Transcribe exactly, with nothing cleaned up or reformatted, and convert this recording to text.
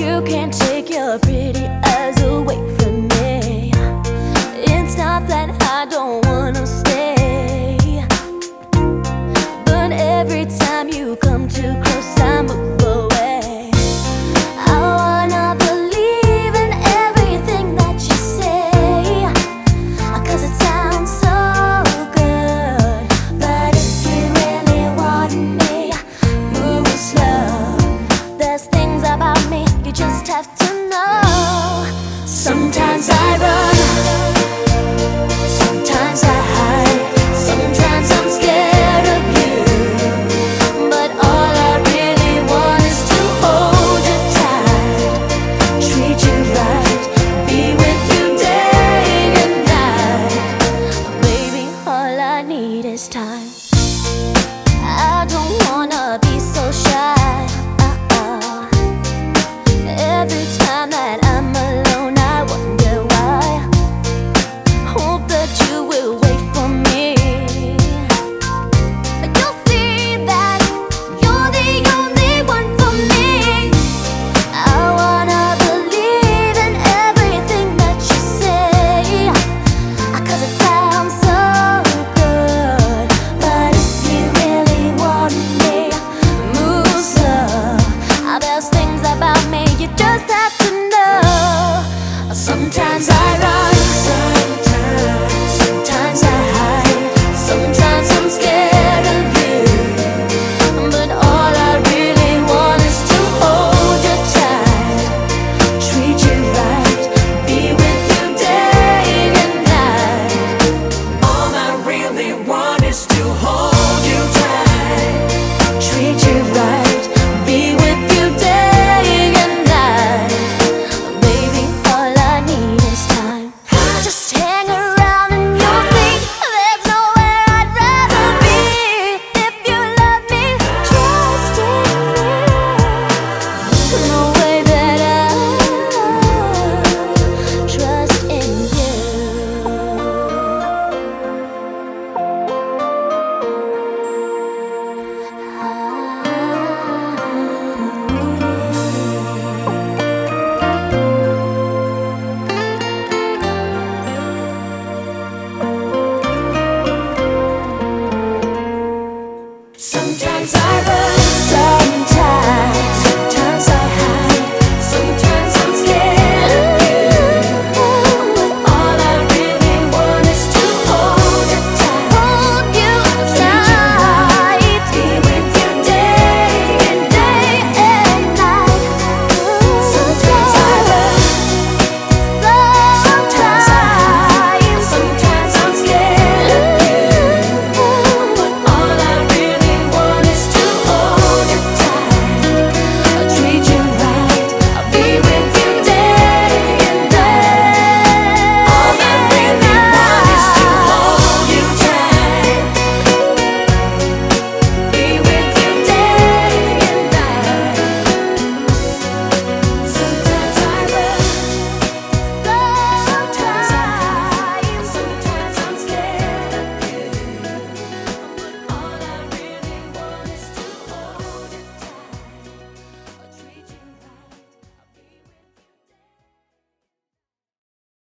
You can't take your pretty eyes away from me. It's not that I don't wanna stay, but every time you come too close I move away. I wanna believe in everything that you say, 'cause it sounds so good. But if you really want me, move slow. There's things about me you just have to know. Sometimes I run, sometimes I hide, sometimes I'm scared of you, but all I really want is to hold you tight, treat you right, be with you day and night. Baby, all I need is time. I don't wanna be so shy. uh-uh. Every time that I'm alone I wonder why. Hope that you will wait for me. You'll see that you're the only one for me. I wanna believe in everything that you say, 'cause it sounds so good. But if you really want me, move slow. There's things about me you just have